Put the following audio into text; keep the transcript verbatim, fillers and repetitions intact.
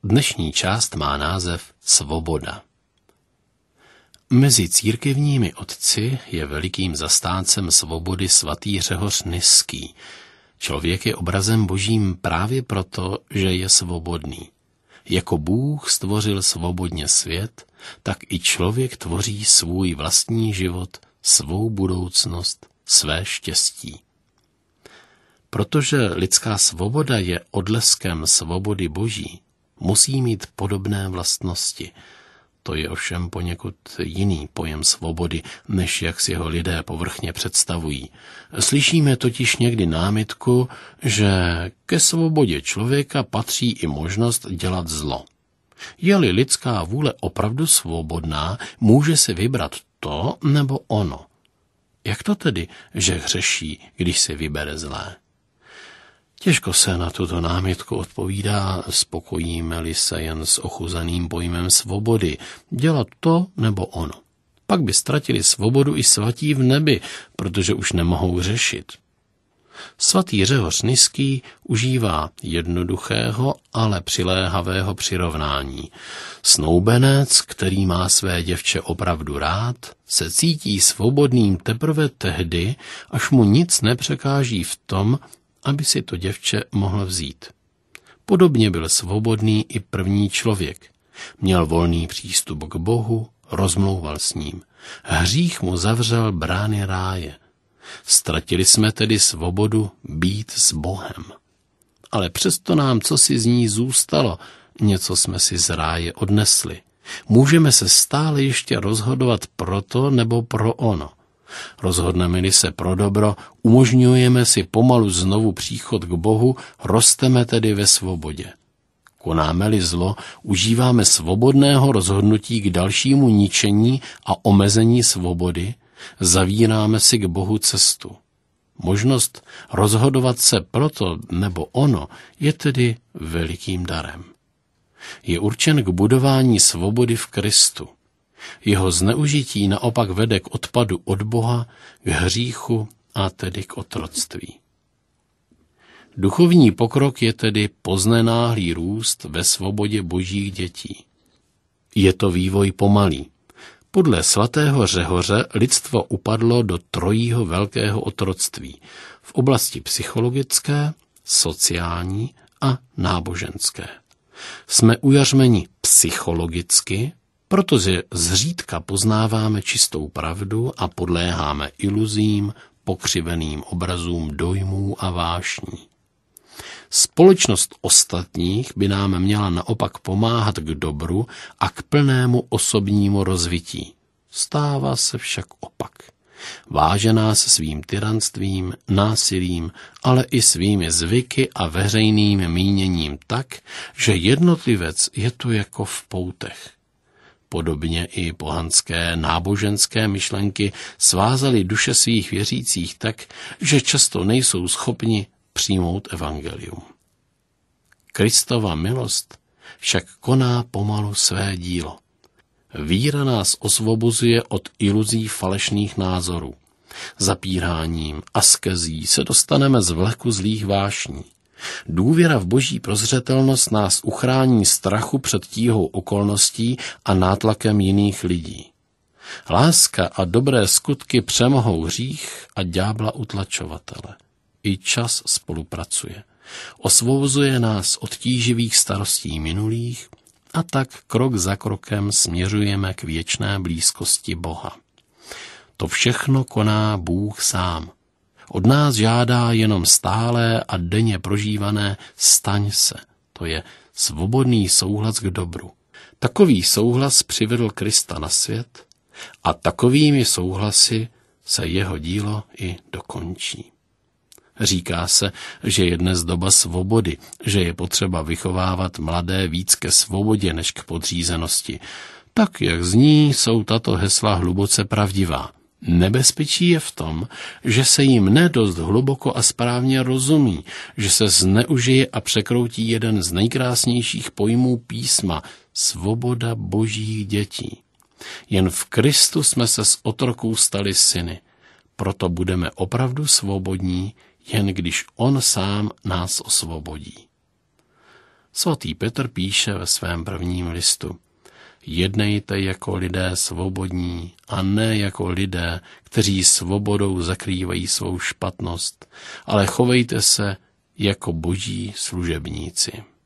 Dnešní část má název Svoboda. Mezi církevními otci je velikým zastáncem svobody svatý Řehoř Nyský. Člověk je obrazem božím právě proto, že je svobodný. Jako Bůh stvořil svobodně svět, tak i člověk tvoří svůj vlastní život, svou budoucnost, své štěstí. Protože lidská svoboda je odleskem svobody boží, musí mít podobné vlastnosti. To je ovšem poněkud jiný pojem svobody, než jak si ho lidé povrchně představují. Slyšíme totiž někdy námitku, že ke svobodě člověka patří i možnost dělat zlo. Je-li lidská vůle opravdu svobodná, může si vybrat to nebo ono. Jak to tedy, že hřeší, když si vybere zlé? Těžko se na tuto námitku odpovídá, spokojíme-li se jen s ochuzeným pojmem svobody, dělat to nebo ono. Pak by ztratili svobodu i svatí v nebi, protože už nemohou řešit. Svatý Řehoř Nyský užívá jednoduchého, ale přiléhavého přirovnání. Snoubenec, který má své děvče opravdu rád, se cítí svobodným teprve tehdy, až mu nic nepřekáží v tom, aby si to děvče mohl vzít. Podobně byl svobodný i první člověk. Měl volný přístup k Bohu, rozmlouval s ním. Hřích mu zavřel brány ráje. Ztratili jsme tedy svobodu být s Bohem. Ale přesto nám cosi z ní zůstalo, něco jsme si z ráje odnesli. Můžeme se stále ještě rozhodovat pro to nebo pro ono. Rozhodneme-li se pro dobro, umožňujeme si pomalu znovu příchod k Bohu, rosteme tedy ve svobodě. Konáme-li zlo, užíváme svobodného rozhodnutí k dalšímu ničení a omezení svobody, zavíráme si k Bohu cestu. Možnost rozhodovat se pro to nebo ono je tedy velikým darem. Je určen k budování svobody v Kristu. Jeho zneužití naopak vede k odpadu od Boha, k hříchu a tedy k otroctví. Duchovní pokrok je tedy poznenáhlý růst ve svobodě božích dětí. Je to vývoj pomalý. Podle svatého Řehoře lidstvo upadlo do trojího velkého otroctví v oblasti psychologické, sociální a náboženské. Jsme ujařmeni psychologicky, protože zřídka poznáváme čistou pravdu a podléháme iluzím, pokřiveným obrazům dojmů a vášní. Společnost ostatních by nám měla naopak pomáhat k dobru a k plnému osobnímu rozvití. Stává se však opak. Váže nás svým tyranstvím, násilím, ale i svými zvyky a veřejným míněním tak, že jednotlivec je tu jako v poutech. Podobně i pohanské náboženské myšlenky svázaly duše svých věřících tak, že často nejsou schopni přijmout evangelium. Kristova milost však koná pomalu své dílo. Víra nás osvobozuje od iluzí falešných názorů. Zapíráním, askezí se dostaneme z vleku zlých vášní. Důvěra v boží prozřetelnost nás uchrání strachu před tíhou okolností a nátlakem jiných lidí. Láska a dobré skutky přemohou hřích a ďábla utlačovatele. I čas spolupracuje. Osvobozuje nás od tíživých starostí minulých a tak krok za krokem směřujeme k věčné blízkosti Boha. To všechno koná Bůh sám. Od nás žádá jenom stálé a denně prožívané staň se, to je svobodný souhlas k dobru. Takový souhlas přivedl Krista na svět a takovými souhlasy se jeho dílo i dokončí. Říká se, že je dnes doba svobody, že je potřeba vychovávat mladé víc ke svobodě než k podřízenosti. Tak, jak zní, jsou tato hesla hluboce pravdivá. Nebezpečí je v tom, že se jim nedost hluboko a správně rozumí, že se zneužije a překroutí jeden z nejkrásnějších pojmů písma – svoboda božích dětí. Jen v Kristu jsme se z otroků stali syny, proto budeme opravdu svobodní, jen když on sám nás osvobodí. Svatý Petr píše ve svém prvním listu: jednejte jako lidé svobodní a ne jako lidé, kteří svobodou zakrývají svou špatnost, ale chovejte se jako boží služebníci.